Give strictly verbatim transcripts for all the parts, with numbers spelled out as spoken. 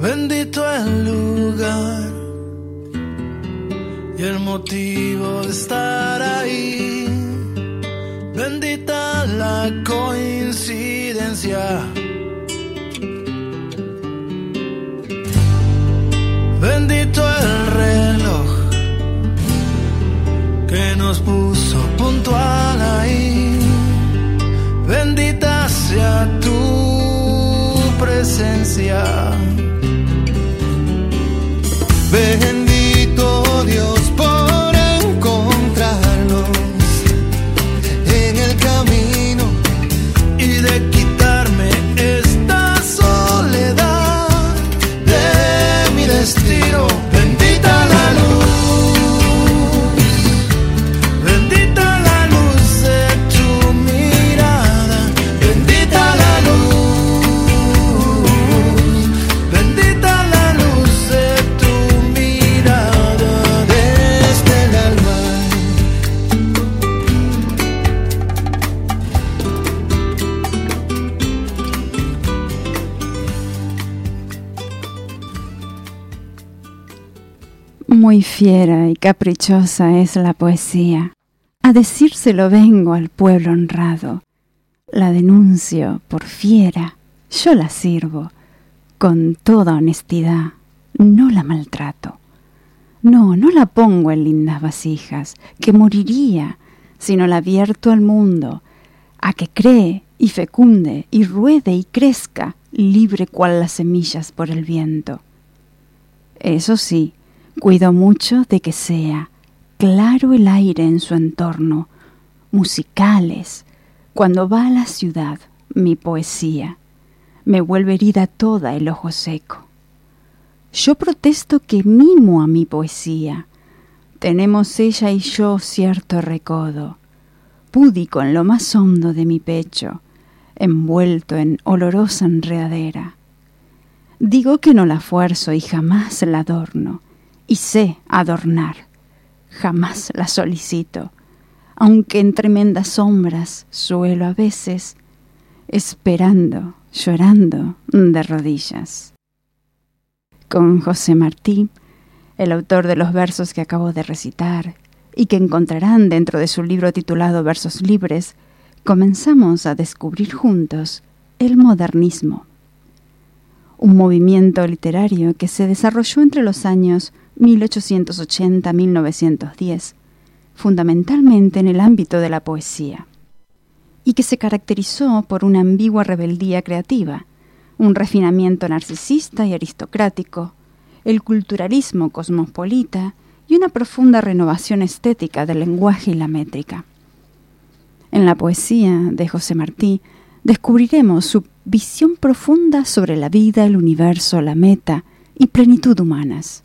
Bendito el lugar y el motivo de estar ahí. Bendita la coincidencia. Bendito el reloj que nos puso puntual ahí. Bendita sea tu presencia. Bendito Dios por encontrarnos en el camino y de quitarme esta soledad de mi destino. Bendita la luz, bendita la luz de tu mirada, bendita la luz, bendita la luz de tu mirada desde el alma. Muy fiera y caprichosa es la poesía. A decírselo vengo al pueblo honrado. La denuncio por fiera, yo la sirvo. Con toda honestidad, no la maltrato. No, no la pongo en lindas vasijas, que moriría si no la abierto al mundo, a que cree y fecunde y ruede y crezca, libre cual las semillas por el viento. Eso sí, cuido mucho de que sea claro el aire en su entorno, musicales. Cuando va a la ciudad, mi poesía me vuelve herida toda el ojo seco. Yo protesto que mimo a mi poesía. Tenemos ella y yo cierto recodo, púdico en lo más hondo de mi pecho, envuelto en olorosa enredadera. Digo que no la fuerzo y jamás la adorno, y sé adornar, jamás la solicito, aunque en tremendas sombras suelo a veces, esperando, llorando de rodillas. Con José Martí, el autor de los versos que acabo de recitar y que encontrarán dentro de su libro titulado Versos Libres, comenzamos a descubrir juntos el modernismo, un movimiento literario que se desarrolló entre los años mil ochocientos ochenta a mil novecientos diez, fundamentalmente en el ámbito de la poesía, y que se caracterizó por una ambigua rebeldía creativa, un refinamiento narcisista y aristocrático, el culturalismo cosmopolita y una profunda renovación estética del lenguaje y la métrica. En la poesía de José Martí descubriremos su visión profunda sobre la vida, el universo, la meta y plenitud humanas.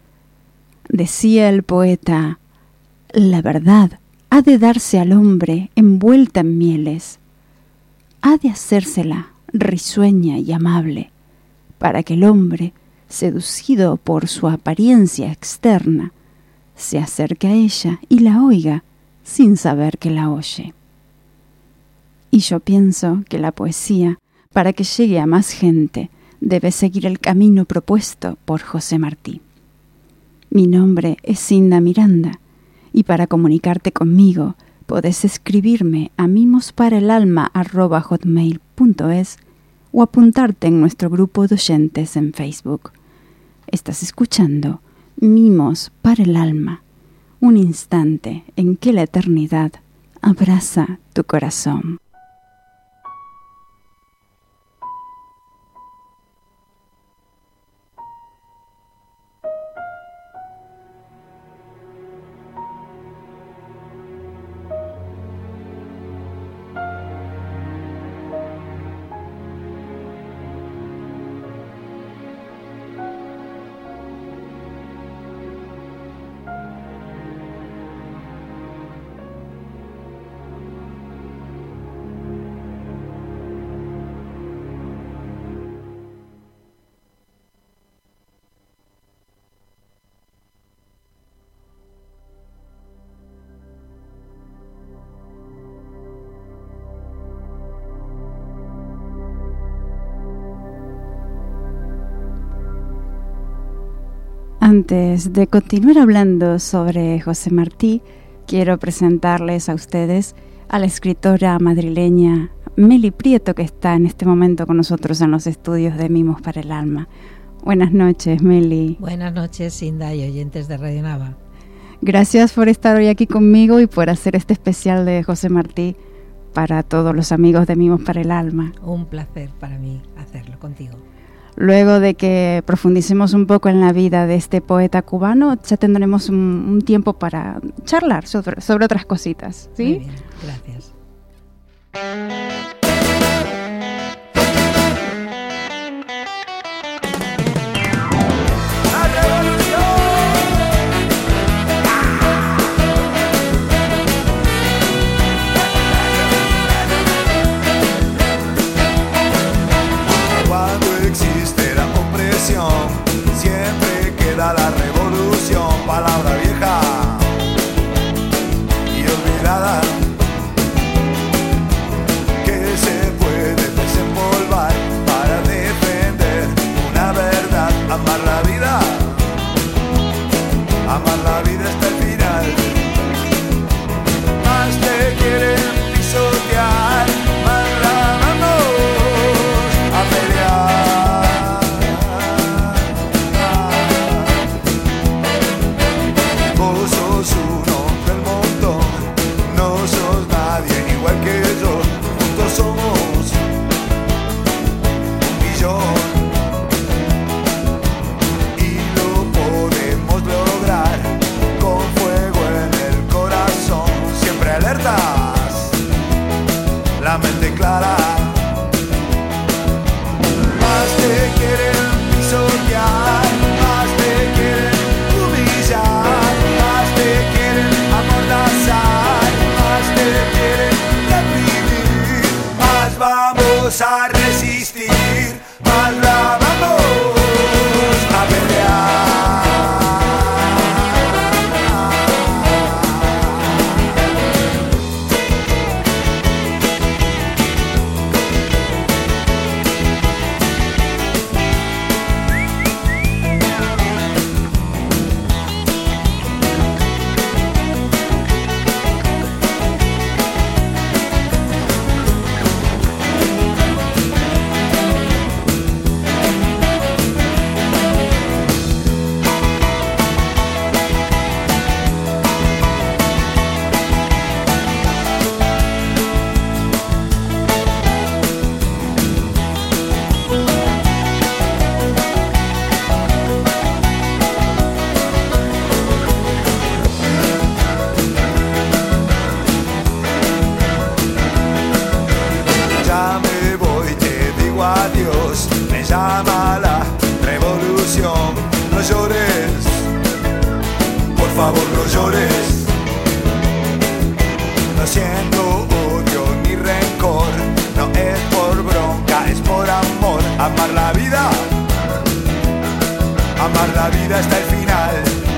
Decía el poeta, la verdad ha de darse al hombre envuelta en mieles, ha de hacérsela risueña y amable, para que el hombre, seducido por su apariencia externa, se acerque a ella y la oiga sin saber que la oye. Y yo pienso que la poesía, para que llegue a más gente, debe seguir el camino propuesto por José Martí. Mi nombre es Cinda Miranda, y para comunicarte conmigo podés escribirme a mimosparaelalma arroba hotmail punto es o apuntarte en nuestro grupo de oyentes en Facebook. Estás escuchando Mimos para el Alma, un instante en que la eternidad abraza tu corazón. Antes de continuar hablando sobre José Martí, quiero presentarles a ustedes a la escritora madrileña Meli Prieto, que está en este momento con nosotros en los estudios de Mimos para el Alma. Buenas noches, Meli. Buenas noches, Inda y oyentes de Radio Nava. Gracias por estar hoy aquí conmigo y por hacer este especial de José Martí para todos los amigos de Mimos para el Alma. Un placer para mí hacerlo contigo. Luego de que profundicemos un poco en la vida de este poeta cubano, ya tendremos un, un tiempo para charlar sobre, sobre otras cositas, ¿sí? Muy bien, gracias. Siempre queda la revolución, palabra vieja y olvidada, que se puede desempolvar para defender una verdad. Amar la vida, amar la vida hasta el final. Más te quieren pisotear, más la vamos a pelear. La mente clara, más te quieren pisotear, más te quieren humillar, más te quieren amordazar, más te quieren reprimir, más vamos a resistir, más la vamos a pelear. Llama la revolución, no llores, por favor no llores. No siento odio ni rencor, no es por bronca, es por amor. Amar la vida, amar la vida hasta el final.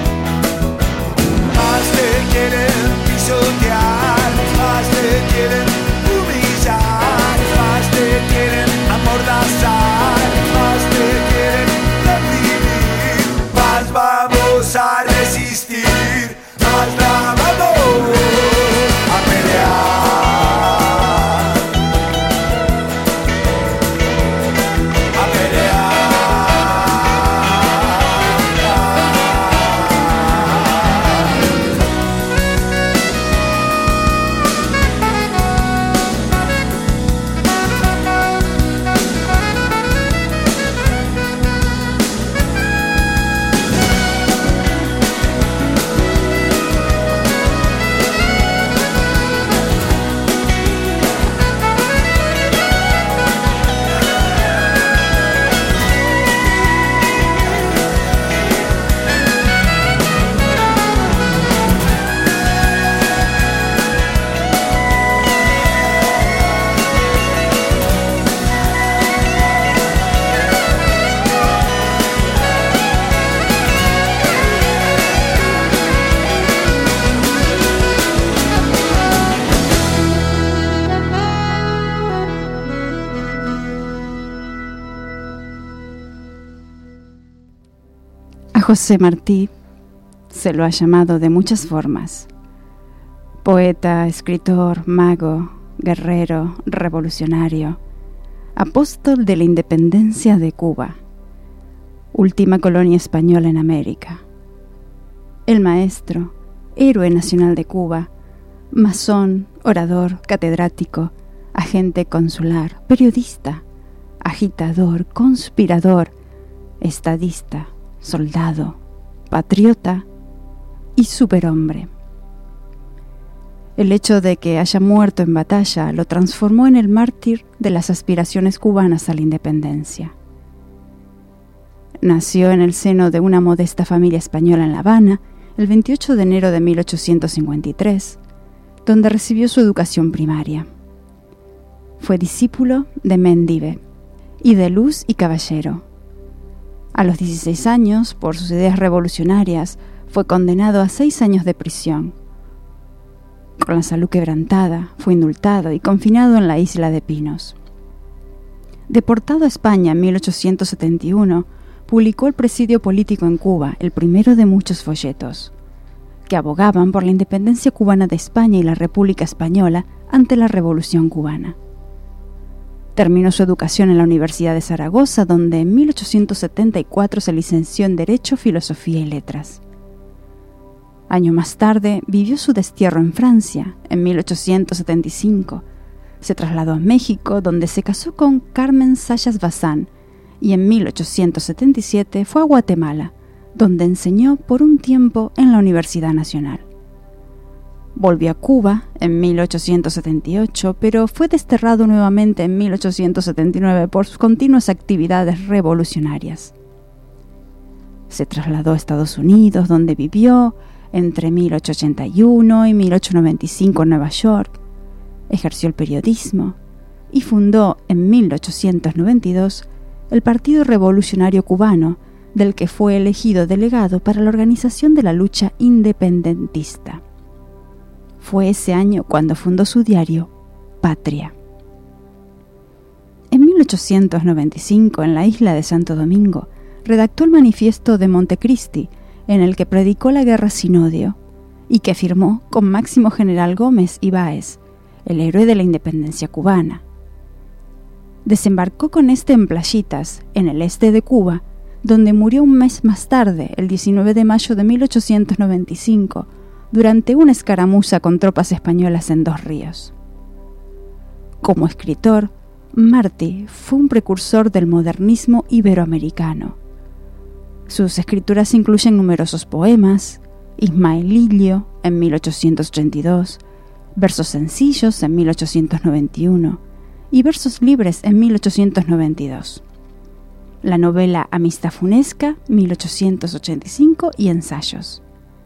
Más te quieren pisotear, más te quieren humillar, más te quieren amordazar, más te quieren reprimir, más vamos a resistir, más la vamos a pelear. José Martí se lo ha llamado de muchas formas. Poeta, escritor, mago, guerrero, revolucionario, apóstol de la independencia de Cuba, última colonia española en América. El maestro, héroe nacional de Cuba, masón, orador, catedrático, agente consular, periodista, agitador, conspirador, estadista, soldado, patriota y superhombre. El hecho de que haya muerto en batalla lo transformó en el mártir de las aspiraciones cubanas a la independencia. Nació en el seno de una modesta familia española en La Habana el veintiocho de enero de mil ochocientos cincuenta y tres, donde recibió su educación primaria. Fue discípulo de Mendive y de Luz y Caballero. A los dieciséis años, por sus ideas revolucionarias, fue condenado a seis años de prisión. Con la salud quebrantada, fue indultado y confinado en la isla de Pinos. Deportado a España en mil ochocientos setenta y uno, publicó El presidio político en Cuba, el primero de muchos folletos, que abogaban por la independencia cubana de España y la República Española ante la Revolución cubana. Terminó su educación en la Universidad de Zaragoza, donde en mil ochocientos setenta y cuatro se licenció en Derecho, Filosofía y Letras. Año más tarde vivió su destierro en Francia, en mil ochocientos setenta y cinco. Se trasladó a México, donde se casó con Carmen Sayas Bazán, y en mil ochocientos setenta y siete fue a Guatemala, donde enseñó por un tiempo en la Universidad Nacional. Volvió a Cuba en mil ochocientos setenta y ocho, pero fue desterrado nuevamente en mil ochocientos setenta y nueve por sus continuas actividades revolucionarias. Se trasladó a Estados Unidos, donde vivió entre mil ochocientos ochenta y uno y mil ochocientos noventa y cinco en Nueva York. Ejerció el periodismo y fundó en mil ochocientos noventa y dos el Partido Revolucionario Cubano, del que fue elegido delegado para la organización de la lucha independentista. Fue ese año cuando fundó su diario Patria. En mil ochocientos noventa y cinco, en la isla de Santo Domingo, redactó el Manifiesto de Montecristi, en el que predicó la guerra sin odio y que firmó con Máximo General Gómez y Báez, el héroe de la independencia cubana. Desembarcó con este en Playitas, en el este de Cuba, donde murió un mes más tarde, el diecinueve de mayo de mil ochocientos noventa y cinco, durante una escaramuza con tropas españolas en Dos Ríos. Como escritor, Martí fue un precursor del modernismo iberoamericano. Sus escrituras incluyen numerosos poemas, Ismaelillo en mil ochocientos ochenta y dos, versos sencillos en mil ochocientos noventa y uno y versos libres en mil ochocientos noventa y dos. La novela Amistad Funesca, mil ochocientos ochenta y cinco, y ensayos.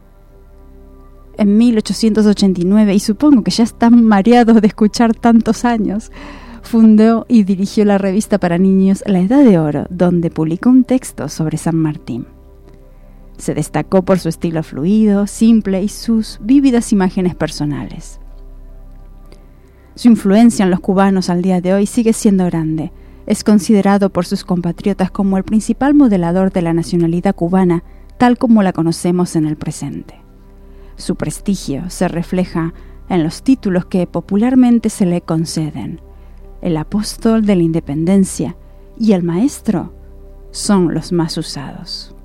En mil ochocientos ochenta y nueve, y supongo que ya están mareados de escuchar tantos años, fundó y dirigió la revista para niños La Edad de Oro, donde publicó un texto sobre San Martín. Se destacó por su estilo fluido, simple y sus vívidas imágenes personales. Su influencia en los cubanos al día de hoy sigue siendo grande. Es considerado por sus compatriotas como el principal modelador de la nacionalidad cubana, tal como la conocemos en el presente. Su prestigio se refleja en los títulos que popularmente se le conceden. El apóstol de la independencia y el maestro son los más usados.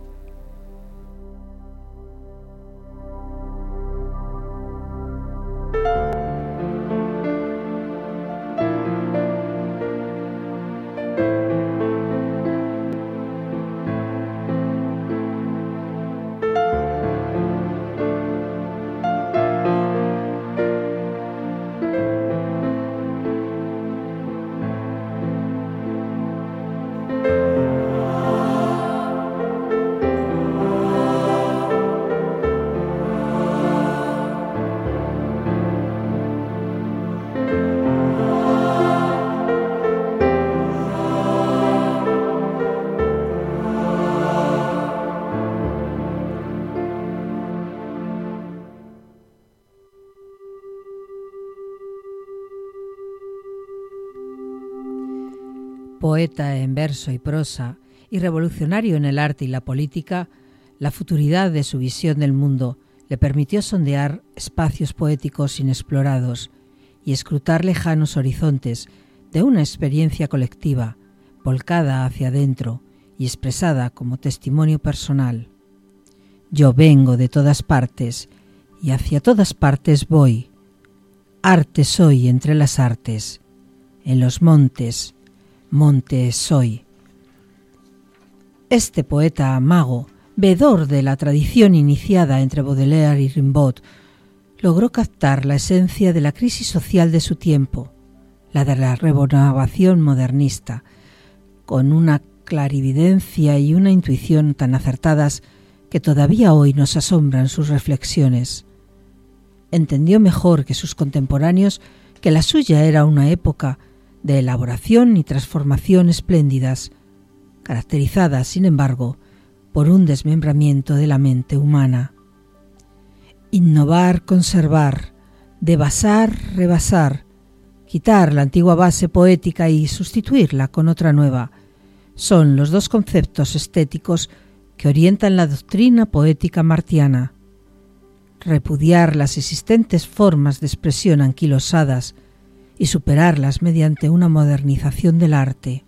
Poeta en verso y prosa y revolucionario en el arte y la política, La futuridad de su visión del mundo le permitió sondear espacios poéticos inexplorados y escrutar lejanos horizontes de una experiencia colectiva, volcada hacia adentro y expresada como testimonio personal. Yo vengo de todas partes y hacia todas partes voy. Arte soy entre las artes. En los montes, monte soy. Este poeta mago, veedor de la tradición iniciada entre Baudelaire y Rimbaud, logró captar la esencia de la crisis social de su tiempo, la de la renovación modernista, con una clarividencia y una intuición tan acertadas que todavía hoy nos asombran sus reflexiones. Entendió mejor que sus contemporáneos que la suya era una época de elaboración y transformación espléndidas, caracterizadas, sin embargo, por un desmembramiento de la mente humana. Innovar, conservar, devasar, rebasar, quitar la antigua base poética y sustituirla con otra nueva, son los dos conceptos estéticos que orientan la doctrina poética martiana. Repudiar las existentes formas de expresión anquilosadas y superarlas mediante una modernización del arte.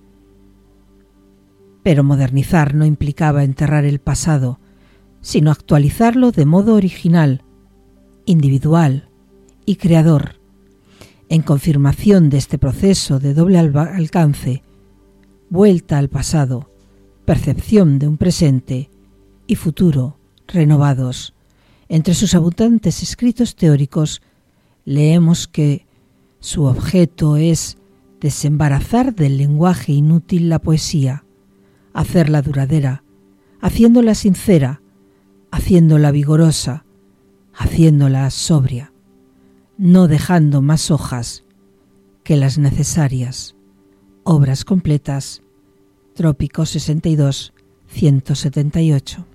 Pero modernizar no implicaba enterrar el pasado, sino actualizarlo de modo original, individual y creador. En confirmación de este proceso de doble alcance, vuelta al pasado, percepción de un presente y futuro renovados. Entre sus abundantes escritos teóricos leemos que su objeto es desembarazar del lenguaje inútil la poesía, hacerla duradera, haciéndola sincera, haciéndola vigorosa, haciéndola sobria, no dejando más hojas que las necesarias. Obras completas, Trópico sesenta y dos, ciento setenta y ocho.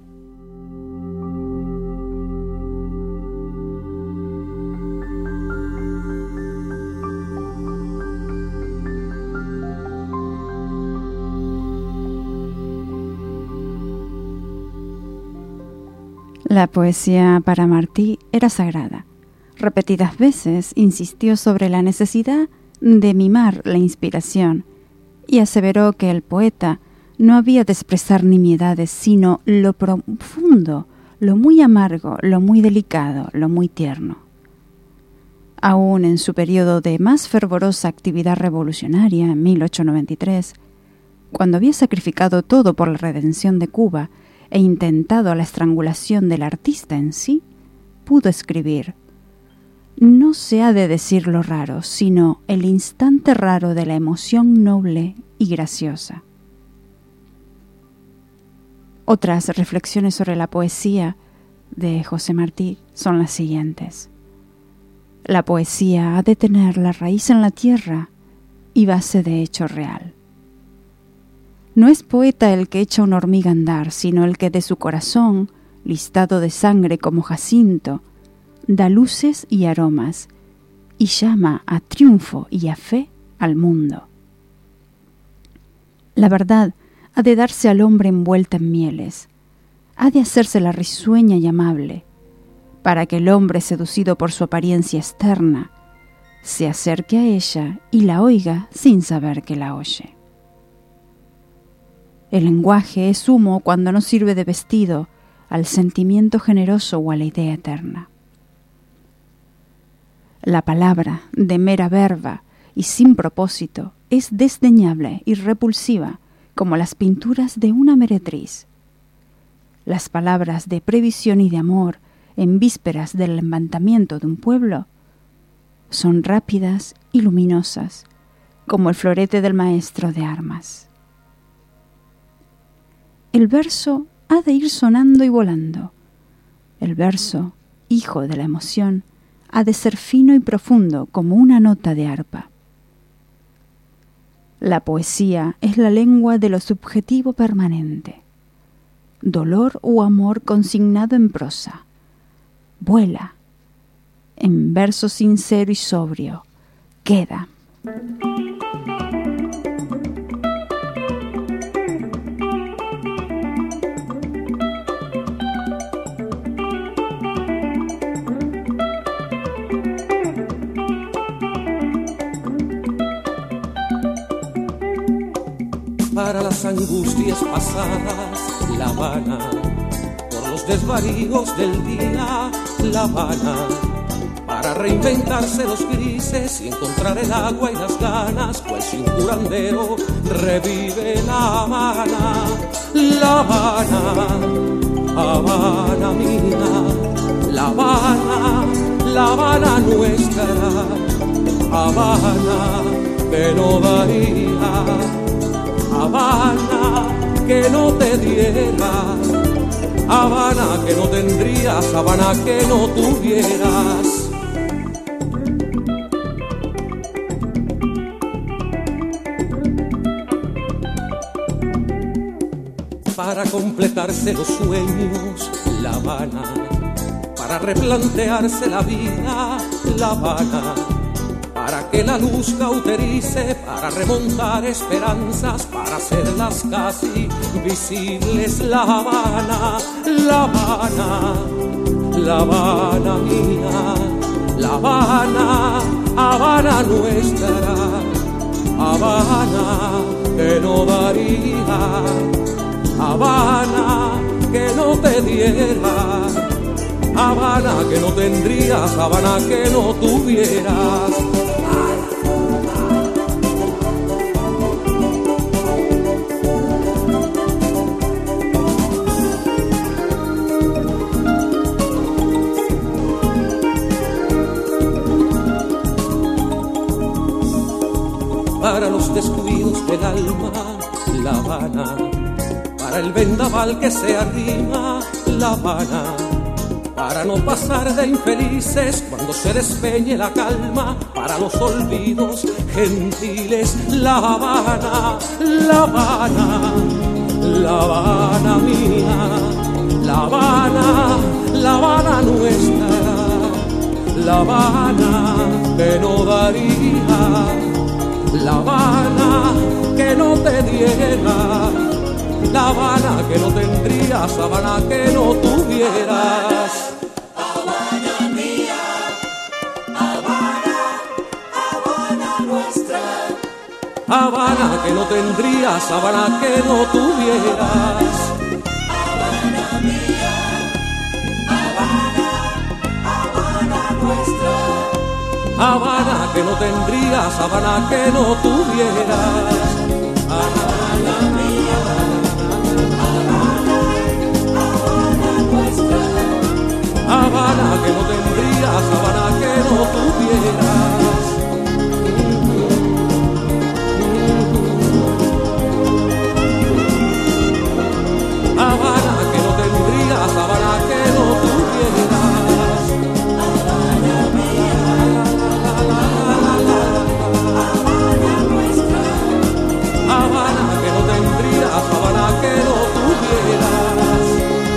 La poesía para Martí era sagrada. Repetidas veces insistió sobre la necesidad de mimar la inspiración y aseveró que el poeta no había de expresar nimiedades, sino lo profundo, lo muy amargo, lo muy delicado, lo muy tierno. Aún en su periodo de más fervorosa actividad revolucionaria, en mil ochocientos noventa y tres, cuando había sacrificado todo por la redención de Cuba e intentado la estrangulación del artista en sí, pudo escribir: no se ha de decir lo raro, sino el instante raro de la emoción noble y graciosa. Otras reflexiones sobre la poesía de José Martí son las siguientes. La poesía ha de tener la raíz en la tierra y base de hecho real. No es poeta el que echa una hormiga a andar, sino el que de su corazón, listado de sangre como jacinto, da luces y aromas, y llama a triunfo y a fe al mundo. La verdad ha de darse al hombre envuelta en mieles, ha de hacérsela risueña y amable, para que el hombre, seducido por su apariencia externa, se acerque a ella y la oiga sin saber que la oye. El lenguaje es humo cuando no sirve de vestido al sentimiento generoso o a la idea eterna. La palabra, de mera verba y sin propósito, es desdeñable y repulsiva como las pinturas de una meretriz. Las palabras de previsión y de amor en vísperas del levantamiento de un pueblo son rápidas y luminosas como el florete del maestro de armas. El verso ha de ir sonando y volando. El verso, hijo de la emoción, ha de ser fino y profundo como una nota de arpa. La poesía es la lengua de lo subjetivo permanente. Dolor o amor consignado en prosa. Vuela. En verso sincero y sobrio. Queda. para las angustias pasadas, La Habana, por los desvaríos del día, La Habana, para reinventarse los grises y encontrar el agua y las ganas, pues un curandero revive La Habana, La Habana, Habana mía, La Habana, La Habana nuestra, Habana que no daría, Habana que no te diera, Habana que no tendrías, Habana que no tuvieras. Para completarse los sueños, La Habana, para replantearse la vida, La Habana, para que la luz cauterice, para remontar esperanzas, para hacerlas casi visibles, La Habana, La Habana, La Habana mía, La Habana, Habana nuestra, Habana que no daría, Habana que no te diera, Habana que no tendrías, Habana que no tuvieras. Para los descuidos del alma, La Habana, para el vendaval que se arrima, La Habana, para no pasar de infelices cuando se despeñe la calma, para los olvidos gentiles, La Habana, La Habana, La Habana mía, La Habana, La Habana nuestra, La Habana que no daría, La Habana que no te diera, La Habana que no tendrías, Habana que no tuvieras. Habana mía, Habana, Habana nuestra, Habana que no tendrías, Habana que no tuvieras. Habana mía, Habana, Habana nuestra, Habana que no tendrías, Habana que no tuvieras. Habana mía, Habana, Habana nuestra, Habana que no tendrías, Habana que no tuvieras. Habana que no tendrías, Habana que no tuvieras. Habana mía, Habana nuestra, Habana que no tendrías, Habana que no tuvieras.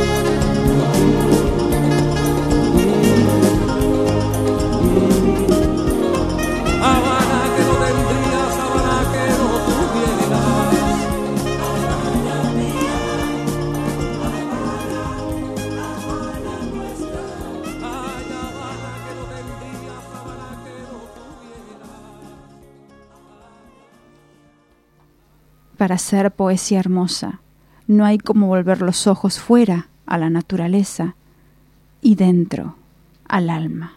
Habana que no tendrías, Habana que no tuvieras. Habana mía, Habana, Habana nuestra. Ay, Habana que no tendrías, Habana que no tuvieras. Para hacer poesía hermosa, no hay como volver los ojos fuera a la naturaleza y dentro al alma.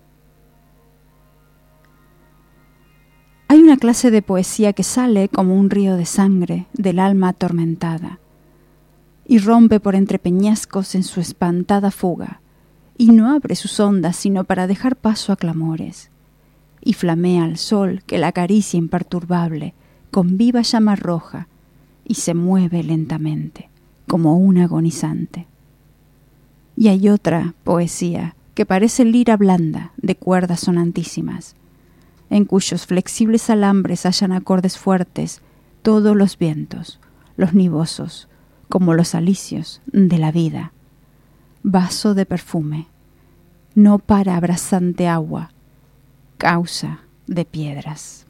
Hay una clase de poesía que sale como un río de sangre del alma atormentada y rompe por entre peñascos en su espantada fuga y no abre sus ondas sino para dejar paso a clamores y flamea al sol que la acaricia imperturbable con viva llama roja y se mueve lentamente como un agonizante. Y hay otra poesía que parece lira blanda de cuerdas sonantísimas, en cuyos flexibles alambres hallan acordes fuertes todos los vientos, los nivosos, como los alicios de la vida. Vaso de perfume, no para abrasante agua, causa de piedras.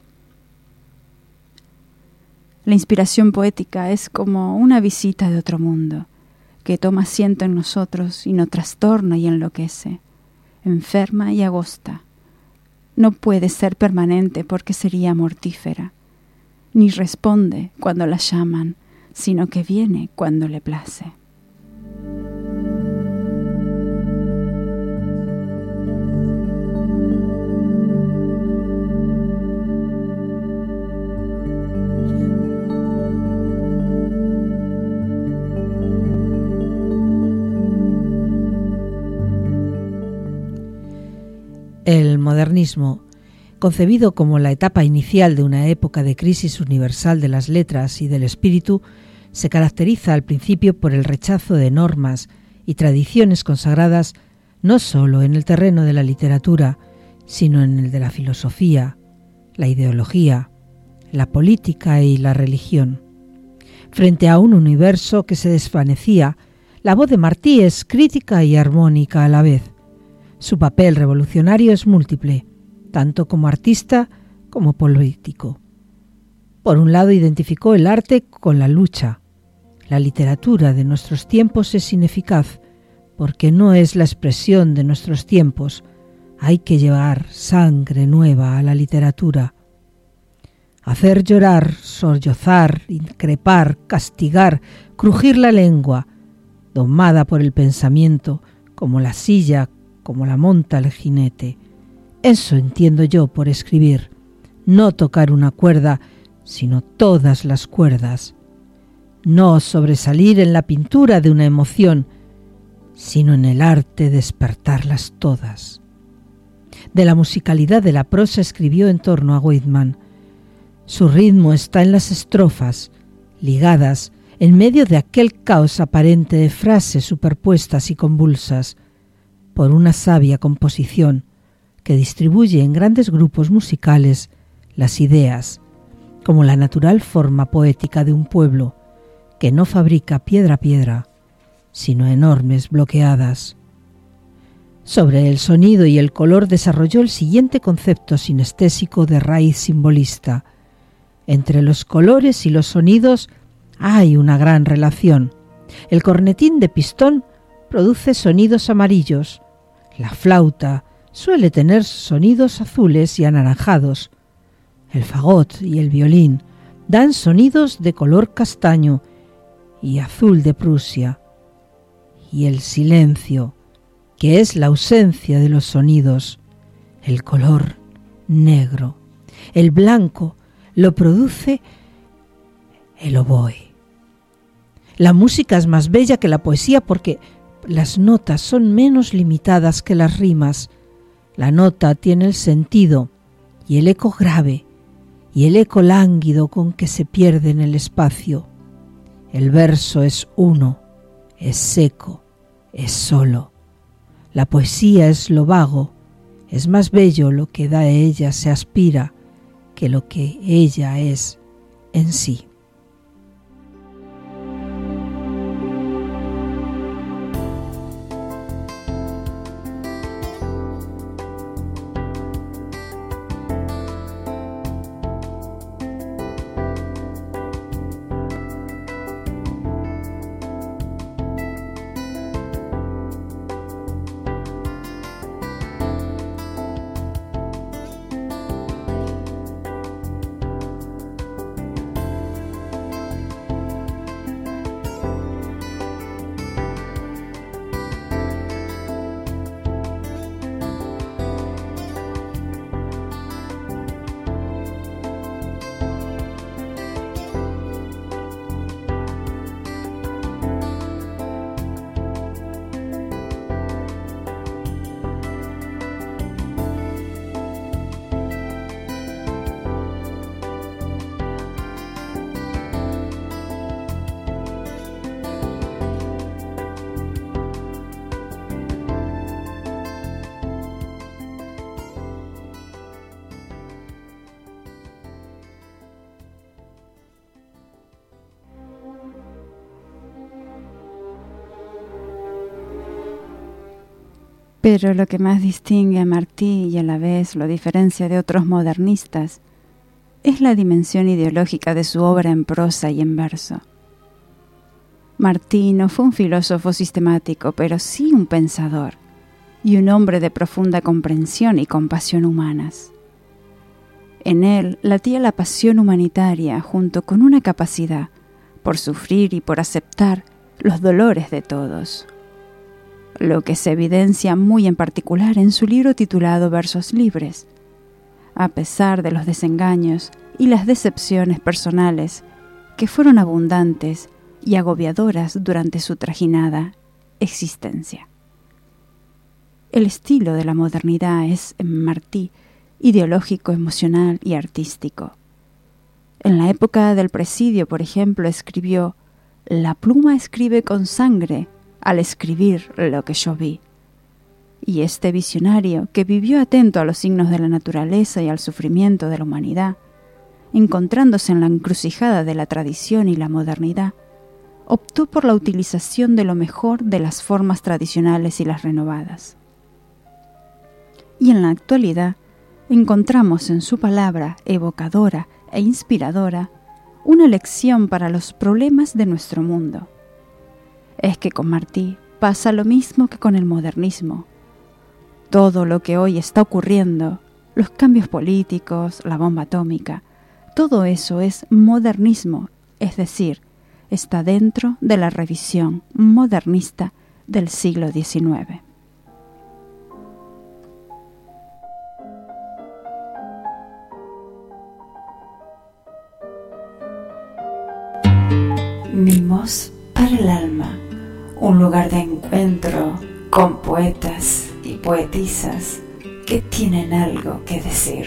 La inspiración poética es como una visita de otro mundo, que toma asiento en nosotros y nos trastorna y enloquece, enferma y agosta. No puede ser permanente porque sería mortífera, ni responde cuando la llaman, sino que viene cuando le place. El modernismo, concebido como la etapa inicial de una época de crisis universal de las letras y del espíritu, se caracteriza al principio por el rechazo de normas y tradiciones consagradas no solo en el terreno de la literatura, sino en el de la filosofía, la ideología, la política y la religión. Frente a un universo que se desvanecía, la voz de Martí es crítica y armónica a la vez. Su papel revolucionario es múltiple, tanto como artista como político. Por un lado, identificó el arte con la lucha. La literatura de nuestros tiempos es ineficaz porque no es la expresión de nuestros tiempos. Hay que llevar sangre nueva a la literatura. Hacer llorar, sollozar, increpar, castigar, crujir la lengua, domada por el pensamiento, como la silla, como la monta el jinete. Eso entiendo yo por escribir, no tocar una cuerda, sino todas las cuerdas. No sobresalir en la pintura de una emoción, sino en el arte despertarlas todas. De la musicalidad de la prosa escribió en torno a Whitman. Su ritmo está en las estrofas, ligadas en medio de aquel caos aparente de frases superpuestas y convulsas, por una sabia composición que distribuye en grandes grupos musicales las ideas, como la natural forma poética de un pueblo que no fabrica piedra a piedra, sino enormes bloqueadas. Sobre el sonido y el color desarrolló el siguiente concepto sinestésico de raíz simbolista. Entre los colores y los sonidos hay una gran relación. El cornetín de pistón produce sonidos amarillos. La flauta suele tener sonidos azules y anaranjados. El fagot y el violín dan sonidos de color castaño y azul de Prusia. Y el silencio, que es la ausencia de los sonidos, el color negro, el blanco, lo produce el oboe. La música es más bella que la poesía porque las notas son menos limitadas que las rimas. La nota tiene el sentido y el eco grave y el eco lánguido con que se pierde en el espacio. El verso es uno, es seco, es solo. La poesía es lo vago, es más bello lo que da a ella se aspira que lo que ella es en sí. Pero lo que más distingue a Martí y a la vez lo diferencia de otros modernistas es la dimensión ideológica de su obra en prosa y en verso. Martí no fue un filósofo sistemático, pero sí un pensador y un hombre de profunda comprensión y compasión humanas. En él latía la pasión humanitaria junto con una capacidad por sufrir y por aceptar los dolores de todos, lo que se evidencia muy en particular en su libro titulado Versos Libres. A pesar de los desengaños y las decepciones personales que fueron abundantes y agobiadoras durante su trajinada existencia. El estilo de la modernidad es, en Martí, ideológico, emocional y artístico. En la época del presidio, por ejemplo, escribió: «La pluma escribe con sangre al escribir lo que yo vi». Y este visionario, que vivió atento a los signos de la naturaleza y al sufrimiento de la humanidad, encontrándose en la encrucijada de la tradición y la modernidad, optó por la utilización de lo mejor de las formas tradicionales y las renovadas. Y en la actualidad encontramos en su palabra evocadora e inspiradora una lección para los problemas de nuestro mundo. Es que con Martí pasa lo mismo que con el modernismo. Todo lo que hoy está ocurriendo, los cambios políticos, la bomba atómica, todo eso es modernismo, es decir, está dentro de la revisión modernista del siglo diecinueve. Mimos para el alma, un lugar de encuentro con poetas y poetisas que tienen algo que decir.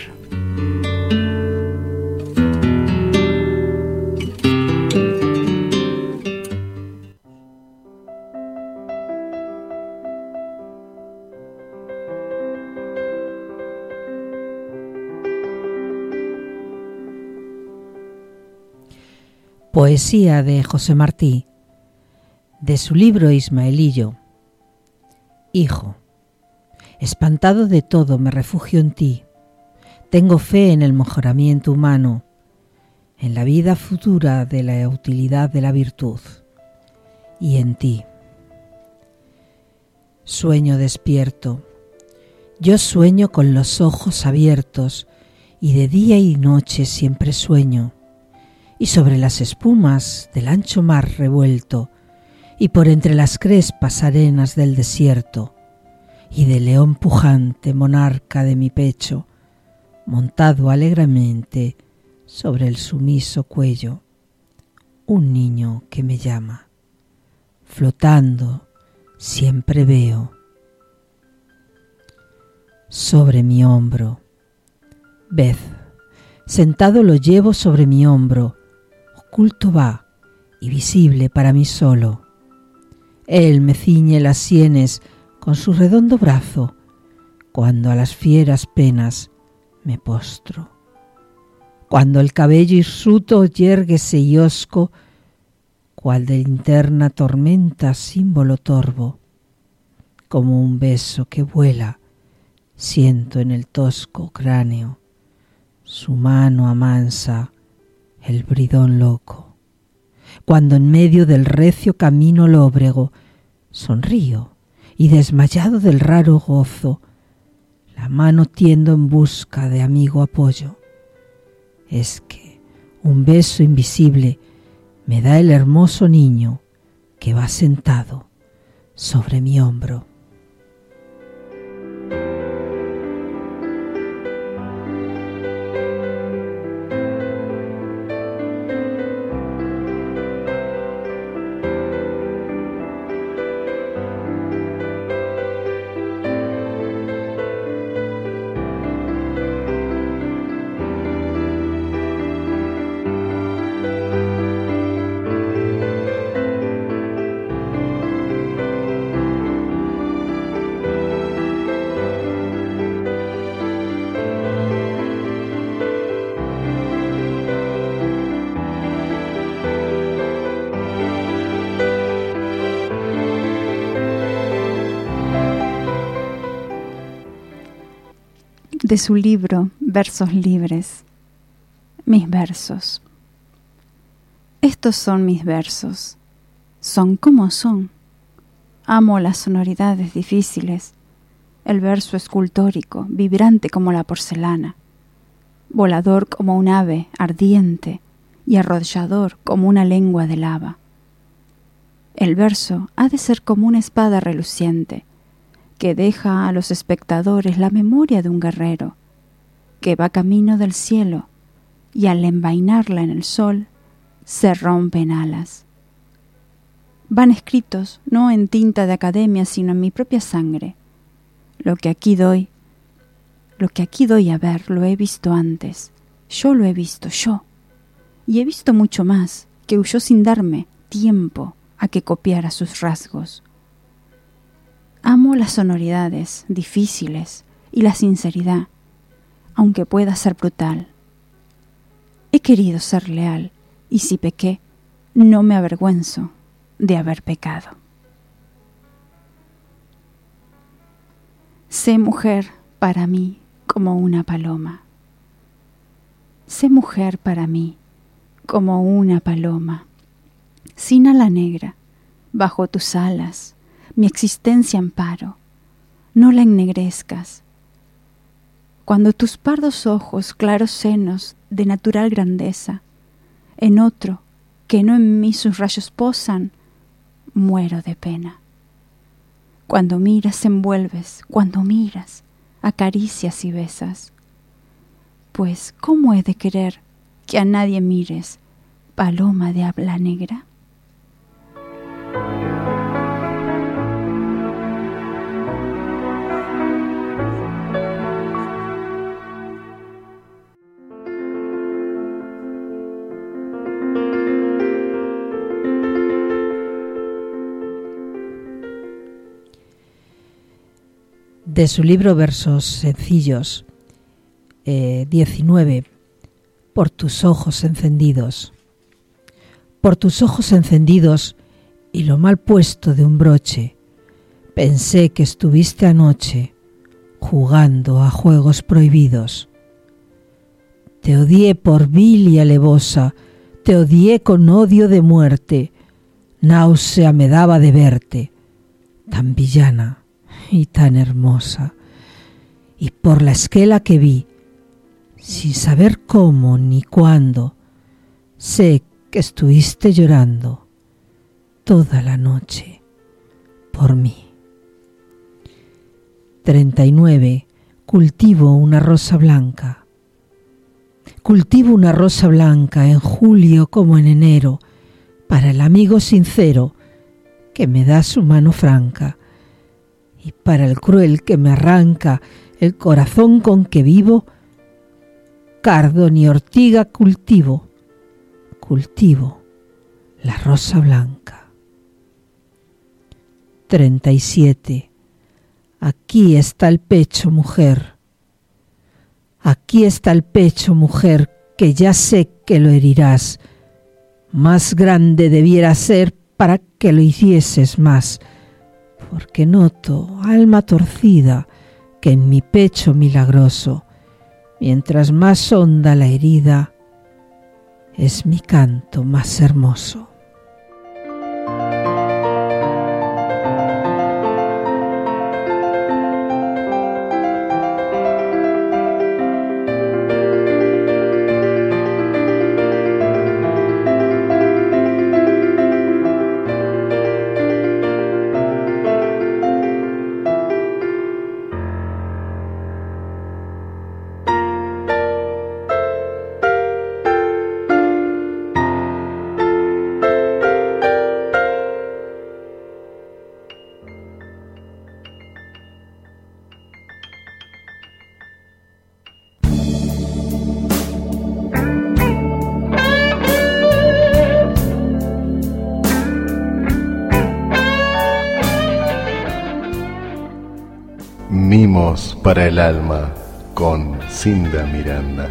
Poesía de José Martí, de su libro Ismaelillo. Hijo, espantado de todo me refugio en ti. Tengo fe en el mejoramiento humano, en la vida futura de la utilidad de la virtud, y en ti. Sueño despierto. Yo sueño con los ojos abiertos, y de día y noche siempre sueño. Y sobre las espumas del ancho mar revuelto, y por entre las crespas arenas del desierto, y del león pujante monarca de mi pecho, montado alegremente sobre el sumiso cuello, un niño que me llama, flotando siempre veo. Sobre mi hombro, ved, sentado lo llevo sobre mi hombro, oculto va y visible para mí solo. Él me ciñe las sienes con su redondo brazo, cuando a las fieras penas me postro. Cuando el cabello hirsuto yerguese y hosco, cual de interna tormenta símbolo torvo, como un beso que vuela, siento en el tosco cráneo, su mano amansa el bridón loco. Cuando en medio del recio camino lóbrego sonrío y desmayado del raro gozo, la mano tiendo en busca de amigo apoyo. Es que un beso invisible me da el hermoso niño que va sentado sobre mi hombro. De su libro Versos Libres, mis versos. Estos son mis versos, son como son. Amo las sonoridades difíciles, el verso escultórico, vibrante como la porcelana. volador como un ave ardiente y arrollador como una lengua de lava. El verso ha de ser como una espada reluciente, que deja a los espectadores la memoria de un guerrero, que va camino del cielo y al envainarla en el sol, se rompen alas. Van escritos no en tinta de academia, sino en mi propia sangre. Lo que aquí doy, lo que aquí doy a ver, lo he visto antes. Yo lo he visto, yo. Y he visto mucho más, que huyó sin darme tiempo a que copiara sus rasgos. Amo las sonoridades difíciles y la sinceridad, aunque pueda ser brutal. He querido ser leal, y si pequé, no me avergüenzo de haber pecado. Sé mujer para mí como una paloma. Sé mujer para mí como una paloma, sin ala negra, bajo tus alas, mi existencia amparo, no la ennegrezcas. Cuando tus pardos ojos, claros senos de natural grandeza, en otro que no en mí sus rayos posan, muero de pena. Cuando miras envuelves, cuando miras acaricias y besas. Pues ¿cómo he de querer que a nadie mires, paloma de habla negra? De su libro Versos Sencillos, eh, diecinueve, Por tus ojos encendidos. Por tus ojos encendidos y lo mal puesto de un broche, pensé que estuviste anoche jugando a juegos prohibidos. Te odié por vil y alevosa, te odié con odio de muerte, náusea me daba de verte, tan villana y tan hermosa, y por la esquela que vi, sin saber cómo ni cuándo, sé que estuviste llorando toda la noche por mí. treinta y nueve. Cultivo una rosa blanca. Cultivo una rosa blanca en julio como en enero, para el amigo sincero que me da su mano franca, y para el cruel que me arranca el corazón con que vivo, cardo ni ortiga cultivo, cultivo la rosa blanca. treinta y siete. Aquí está el pecho, mujer. Aquí está el pecho, mujer, que ya sé que lo herirás. Más grande debiera ser para que lo hicieses más, porque noto, alma torcida, que en mi pecho milagroso, mientras más honda la herida, es mi canto más hermoso. Mimos para el alma con Cinda Miranda.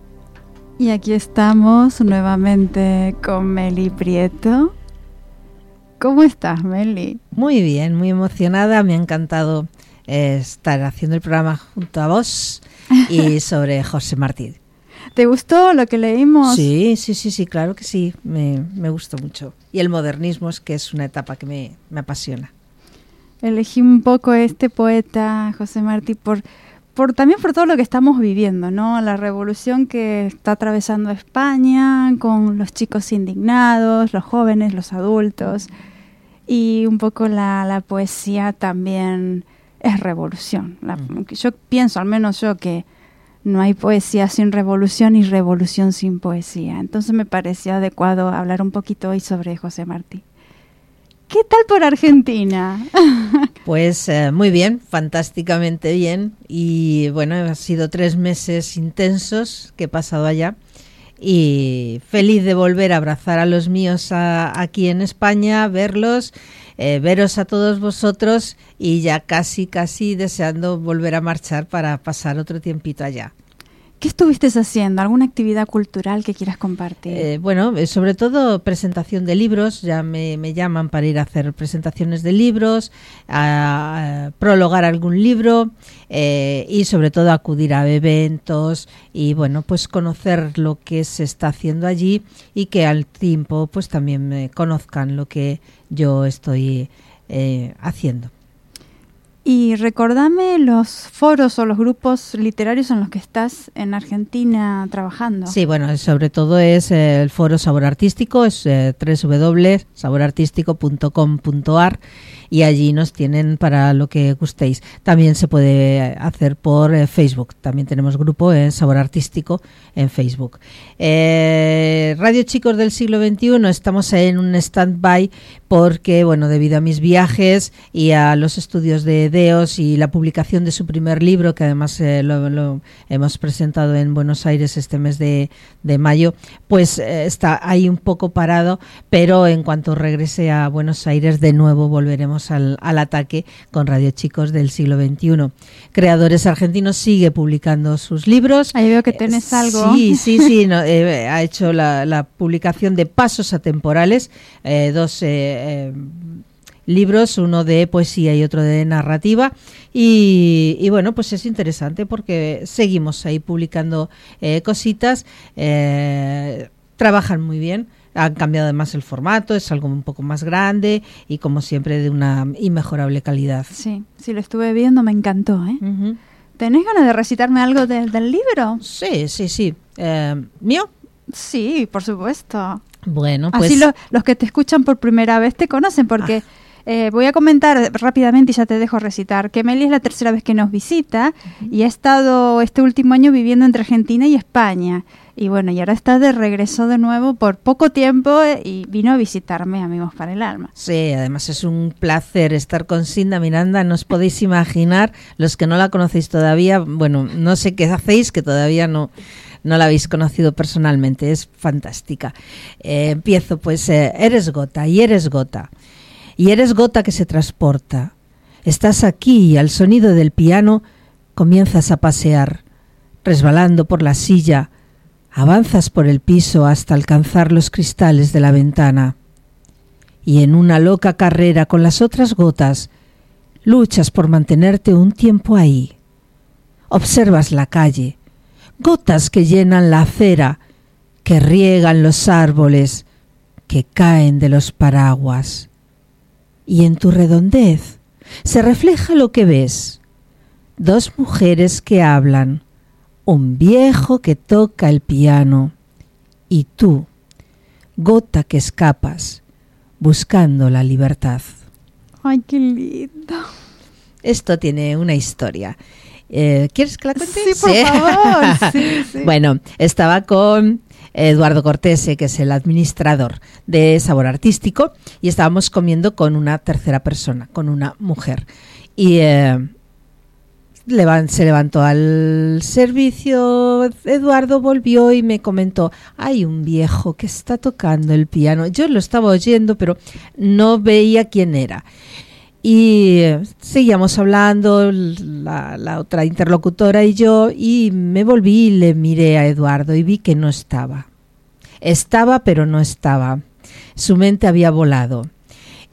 Y aquí estamos nuevamente con Meli Prieto ¿Cómo estás, Meli? Muy bien, muy emocionada. Me ha encantado eh, estar haciendo el programa junto a vos y sobre José Martí. ¿Te gustó lo que leímos? Sí, sí, sí, sí, claro que sí. Me, me gustó mucho. Y el modernismo es que es una etapa que me, me apasiona. Elegí un poco este poeta, José Martí, por, por también por todo lo que estamos viviendo, ¿no? La revolución que está atravesando España, con los chicos indignados, los jóvenes, los adultos, y un poco la, la poesía también es revolución. La, Uh-huh. Yo pienso, al menos yo, que no hay poesía sin revolución y revolución sin poesía. Entonces me pareció adecuado hablar un poquito hoy sobre José Martí. ¿Qué tal por Argentina? Pues eh, muy bien, fantásticamente bien. Y bueno, han sido tres meses intensos que he pasado allá. Y feliz de volver a abrazar a los míos a, aquí en España, verlos, eh, veros a todos vosotros y ya casi, casi deseando volver a marchar para pasar otro tiempito allá. ¿Qué estuviste haciendo? ¿Alguna actividad cultural que quieras compartir? Eh, bueno, eh, sobre todo presentación de libros, ya me, me llaman para ir a hacer presentaciones de libros, a, a prologar algún libro eh, y sobre todo acudir a eventos y bueno, pues conocer lo que se está haciendo allí y que al tiempo pues también me conozcan lo que yo estoy eh, haciendo. Y recordame los foros o los grupos literarios en los que estás en Argentina trabajando. Sí, bueno, sobre todo es eh, el foro Sabor Artístico, es eh, doble u doble u doble u punto sabor artístico punto com punto a r y allí nos tienen para lo que gustéis. También se puede hacer por eh, Facebook, también tenemos grupo en Sabor Artístico en Facebook. Eh, Radio Chicos del siglo veintiuno, estamos en un stand-by porque, bueno, debido a mis viajes y a los estudios de Deos y la publicación de su primer libro, que además eh, lo, lo hemos presentado en Buenos Aires este mes de, de mayo, pues eh, está ahí un poco parado, pero en cuanto regrese a Buenos Aires de nuevo volveremos al, al ataque con Radio Chicos del siglo veintiuno. Creadores Argentinos sigue publicando sus libros. Ahí veo que tenés eh, algo. Sí, sí, sí, no, eh, ha hecho la, la publicación de Pasos Atemporales, eh, dos eh, eh, libros, uno de poesía y otro de narrativa y, y bueno, pues es interesante porque seguimos ahí publicando eh, cositas, eh, trabajan muy bien. Han cambiado además el formato, es algo un poco más grande y como siempre de una inmejorable calidad. Sí, sí, lo estuve viendo, me encantó, ¿eh? Uh-huh. ¿Tenés ganas de recitarme algo de, del libro? Sí, sí, sí. Eh, ¿Mío? Sí, por supuesto. Bueno, pues... Así lo, los que te escuchan por primera vez te conocen porque... Ah. Eh, voy a comentar rápidamente y ya te dejo recitar que Meli es la tercera vez que nos visita uh-huh. y ha estado este último año viviendo entre Argentina y España y bueno, y ahora está de regreso de nuevo por poco tiempo eh, y vino a visitarme, Amigos para el Alma. Sí, además es un placer estar con Cinda Miranda, no os podéis imaginar, los que no la conocéis todavía, bueno, no sé qué hacéis, que todavía no... no la habéis conocido personalmente, es fantástica. Eh, empiezo pues, eh, eres gota y eres gota. Y eres gota que se transporta. Estás aquí y al sonido del piano comienzas a pasear, resbalando por la silla, avanzas por el piso hasta alcanzar los cristales de la ventana. Y en una loca carrera con las otras gotas, luchas por mantenerte un tiempo ahí. Observas la calle, gotas que llenan la acera, que riegan los árboles, que caen de los paraguas. Y en tu redondez se refleja lo que ves. Dos mujeres que hablan, un viejo que toca el piano y tú, gota que escapas, buscando la libertad. ¡Ay, qué lindo! Esto tiene una historia. Eh, ¿Quieres que la cuente? Sí, por ¿Sí? favor. Sí, sí. Bueno, estaba con Eduardo Cortese, que es el administrador de Sabor Artístico, y estábamos comiendo con una tercera persona, con una mujer. Y eh, levan, se levantó al servicio, Eduardo volvió y me comentó, hay un viejo que está tocando el piano. Yo lo estaba oyendo, pero no veía quién era. Y seguíamos hablando, la, la otra interlocutora y yo, y me volví y le miré a Eduardo y vi que no estaba. Estaba, pero no estaba. Su mente había volado.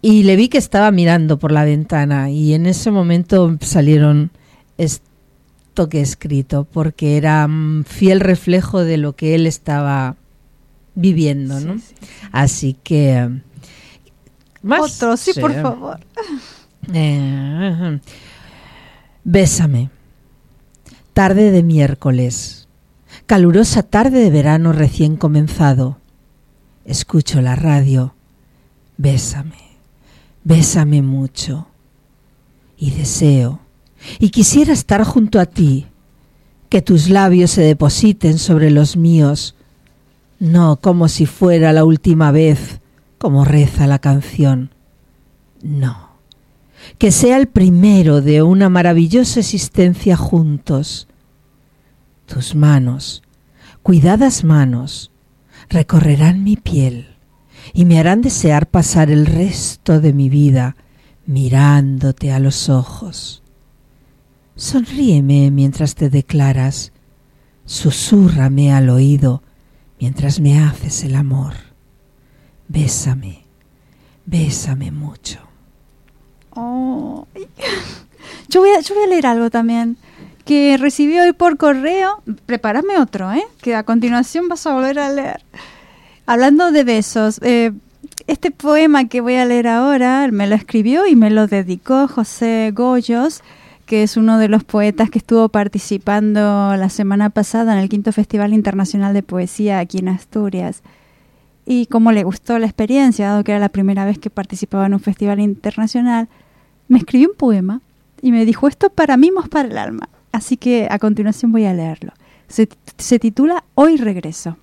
y le vi que estaba mirando por la ventana y en ese momento salieron esto que he escrito, porque era um, fiel reflejo de lo que él estaba viviendo, ¿no? Sí, sí, sí. Así que... Uh, ¿más? Otro, sí, sí, por favor. Eh, bésame. Tarde de miércoles. Calurosa tarde de verano recién comenzado. Escucho la radio. Bésame. Bésame mucho. Y deseo. Y quisiera estar junto a ti. Que tus labios se depositen sobre los míos. No como si fuera la última vez, como reza la canción. No. Que sea el primero de una maravillosa existencia juntos. Tus manos, cuidadas manos, recorrerán mi piel y me harán desear pasar el resto de mi vida mirándote a los ojos. Sonríeme mientras te declaras, susúrrame al oído mientras me haces el amor. Bésame, bésame mucho. Oh. Yo voy a, yo voy a leer algo también que recibí hoy por correo. Prepárame otro, ¿eh? Que a continuación vas a volver a leer. Hablando de besos, eh, este poema que voy a leer ahora me lo escribió y me lo dedicó José Goyos, que es uno de los poetas que estuvo participando la semana pasada en el quinto Festival Internacional de Poesía aquí en Asturias. Y como le gustó la experiencia, dado que era la primera vez que participaba en un festival internacional, me escribió un poema y me dijo: esto para mimos para el alma. Así que a continuación voy a leerlo. Se, se titula Hoy regreso.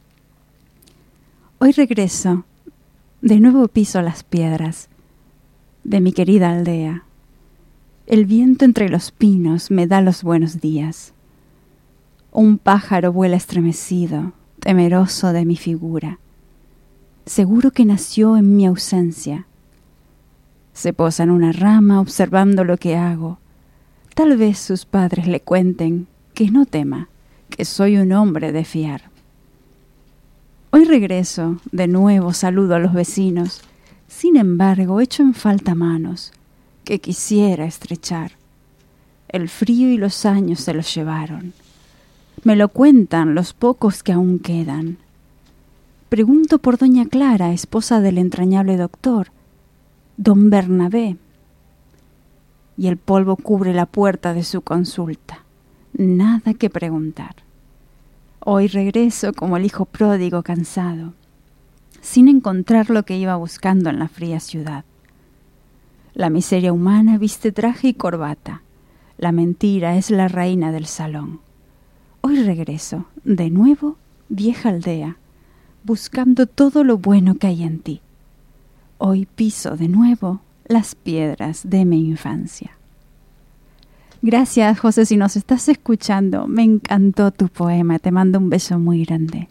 Hoy regreso, de nuevo piso las piedras de mi querida aldea. El viento entre los pinos me da los buenos días. Un pájaro vuela estremecido, temeroso de mi figura. Seguro que nació en mi ausencia. Se posa en una rama observando lo que hago. Tal vez sus padres le cuenten que no tema, que soy un hombre de fiar. Hoy regreso, de nuevo saludo a los vecinos. Sin embargo, echo en falta manos que quisiera estrechar. El frío y los años se los llevaron. Me lo cuentan los pocos que aún quedan. Pregunto por doña Clara, esposa del entrañable doctor, don Bernabé. Y el polvo cubre la puerta de su consulta. Nada que preguntar. Hoy regreso como el hijo pródigo cansado, sin encontrar lo que iba buscando en la fría ciudad. La miseria humana viste traje y corbata. La mentira es la reina del salón. Hoy regreso, de nuevo, vieja aldea, buscando todo lo bueno que hay en ti. Hoy piso de nuevo las piedras de mi infancia. Gracias, José, si nos estás escuchando. Me encantó tu poema. Te mando un beso muy grande.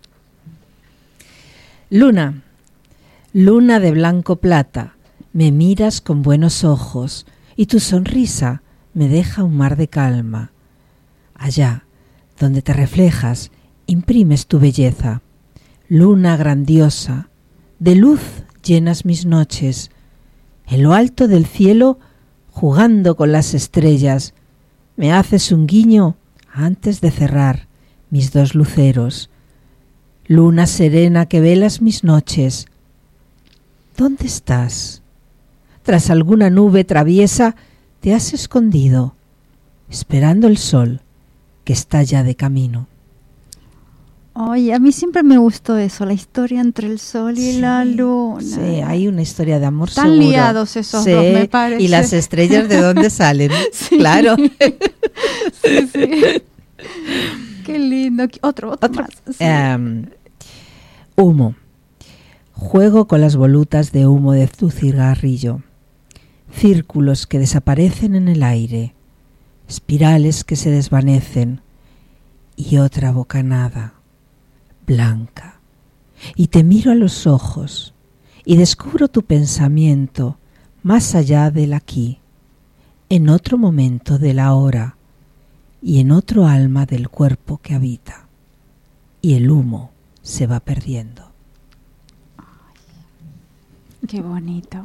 Luna, luna de blanco plata, me miras con buenos ojos y tu sonrisa me deja un mar de calma. Allá, donde te reflejas, imprimes tu belleza. Luna grandiosa, de luz llenas mis noches. En lo alto del cielo, jugando con las estrellas, me haces un guiño antes de cerrar mis dos luceros. Luna serena que velas mis noches, ¿dónde estás? Tras alguna nube traviesa te has escondido, esperando el sol que está ya de camino. Oye, a mí siempre me gustó eso, la historia entre el sol y sí, la luna. Sí, hay una historia de amor Están seguro. liados esos sí, dos, me parece. Y las estrellas, ¿de dónde salen? Sí. Claro. Sí, sí. Qué lindo. Otro, otro, otro más. Sí. Um, humo. Juego con las volutas de humo de tu cigarrillo. Círculos que desaparecen en el aire. Espirales que se desvanecen. Y otra bocanada. Blanca, y te miro a los ojos y descubro tu pensamiento más allá del aquí, en otro momento de la hora y en otro alma del cuerpo que habita, y el humo se va perdiendo. Ay, qué bonito.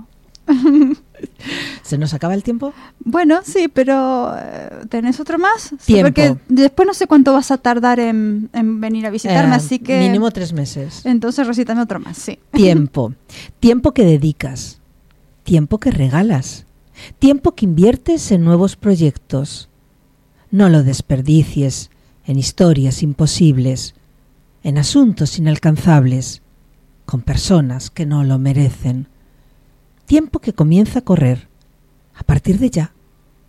¿Se nos acaba el tiempo? Bueno, sí, pero eh, ¿tenés otro más? Sí, Tiempo. porque después no sé cuánto vas a tardar en, en venir a visitarme, Eh, así que... Mínimo tres meses. Entonces recítame otro más, sí. Tiempo. Tiempo que dedicas. Tiempo que regalas. Tiempo que inviertes en nuevos proyectos. No lo desperdicies en historias imposibles, en asuntos inalcanzables, con personas que no lo merecen. Tiempo que comienza a correr a partir de ya.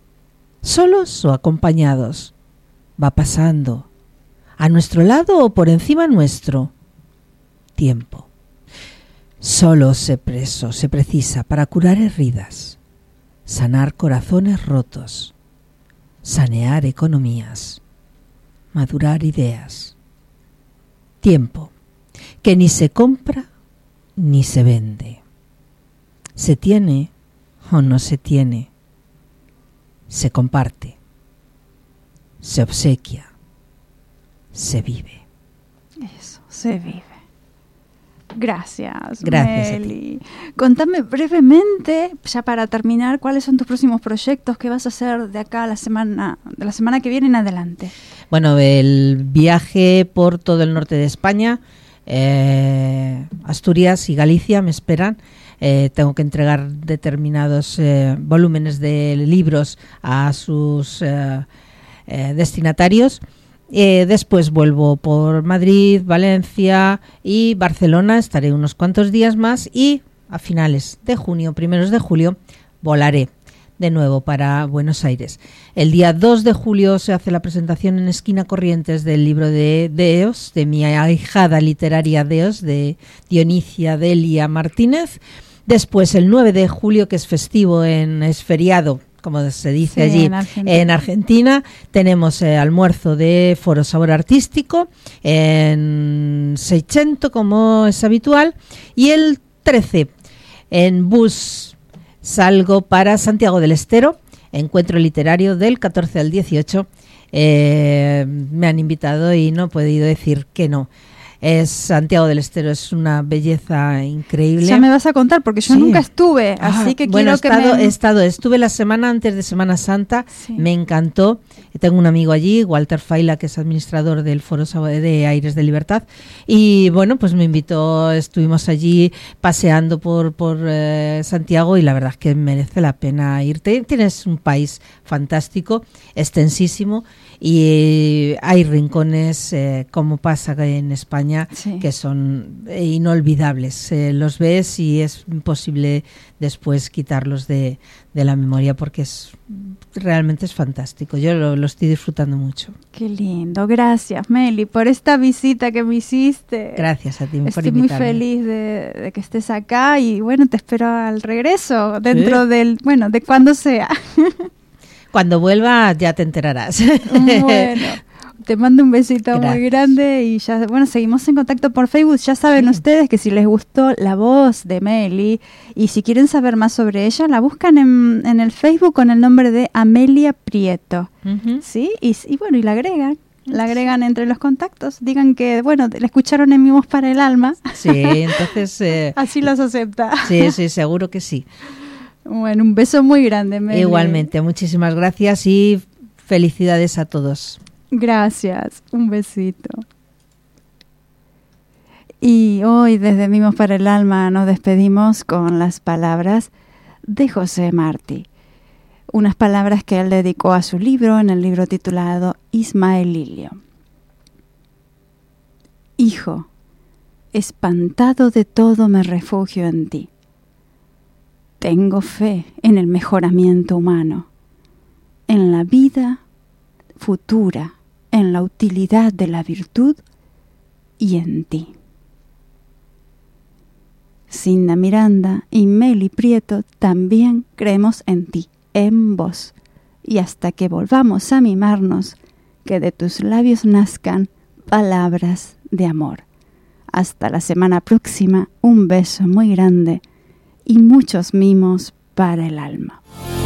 Solos o acompañados. Va pasando. A nuestro lado o por encima nuestro. Tiempo. Solo se preso, se precisa para curar heridas, sanar corazones rotos, sanear economías, madurar ideas. Tiempo que ni se compra ni se vende. Se tiene o no se tiene. Se comparte. Se obsequia. Se vive. Eso, se vive. Gracias, Gracias a Meli. Contame brevemente, ya para terminar, cuáles son tus próximos proyectos, qué vas a hacer de acá a la semana, de la semana que viene en adelante. Bueno, el viaje por todo el norte de España, eh, Asturias y Galicia me esperan. Eh, tengo que entregar determinados eh, volúmenes de libros a sus eh, eh, destinatarios. Eh, después vuelvo por Madrid, Valencia y Barcelona. Estaré unos cuantos días más y a finales de junio, primeros de julio, volaré de nuevo para Buenos Aires. El día dos de julio se hace la presentación en Esquina Corrientes del libro de Deos, de mi ahijada literaria Deos, de Dionisia Delia Martínez. Después, el nueve de julio, que es festivo, en es feriado, como se dice Sí, allí, en Argentina. en Argentina, tenemos eh, almuerzo de Foro Sabor Artístico en Seicento, como es habitual, y el trece, en bus, salgo para Santiago del Estero, encuentro literario del catorce al dieciocho. Eh, me han invitado y no he podido decir que no. Es Santiago del Estero, es una belleza increíble. Ya me vas a contar, porque yo Sí. nunca estuve, Ah, así que bueno, quiero he estado, que he me... estado, estuve la semana antes de Semana Santa, Sí. me encantó. Tengo un amigo allí, Walter Faila, que es administrador del Foro Sab- de Aires de Libertad, y bueno, pues me invitó, estuvimos allí paseando por, por eh, Santiago, y la verdad es que merece la pena irte. Tienes un país fantástico, extensísimo, y hay rincones, eh, como pasa en España, Sí. que son eh, inolvidables. Eh, los ves y es imposible después quitarlos de, de la memoria, porque es realmente es fantástico. Yo lo, lo estoy disfrutando mucho. Qué lindo, gracias Meli por esta visita que me hiciste. Gracias a ti por Estoy muy invitarme. feliz de, de que estés acá y bueno, te espero al regreso dentro del, bueno, de cuando sea. Cuando vuelva ya te enterarás. Bueno, te mando un besito Gracias. muy grande y ya, bueno, seguimos en contacto por Facebook. Ya saben Sí. ustedes que si les gustó la voz de Meli y si quieren saber más sobre ella, la buscan en, en el Facebook con el nombre de Amelia Prieto, Ujú. ¿sí? Y, y bueno, y la agregan, la agregan entre los contactos. Digan que, bueno, la escucharon en Mi Voz para el Alma. Sí, entonces eh, Así los acepta. sí, sí, seguro que sí. Bueno, un beso muy grande, Meli. Igualmente, muchísimas gracias y felicidades a todos. Gracias, un besito. Y hoy desde Mimos para el Alma nos despedimos con las palabras de José Martí. Unas palabras que él dedicó a su libro, en el libro titulado Ismael Lilio. Hijo, espantado de todo me refugio en ti. Tengo fe en el mejoramiento humano, en la vida futura, en la utilidad de la virtud y en ti. Cinda Miranda y Meli Prieto también creemos en ti, en vos, y hasta que volvamos a mimarnos, que de tus labios nazcan palabras de amor. Hasta la semana próxima, un beso muy grande y muchos mimos para el alma.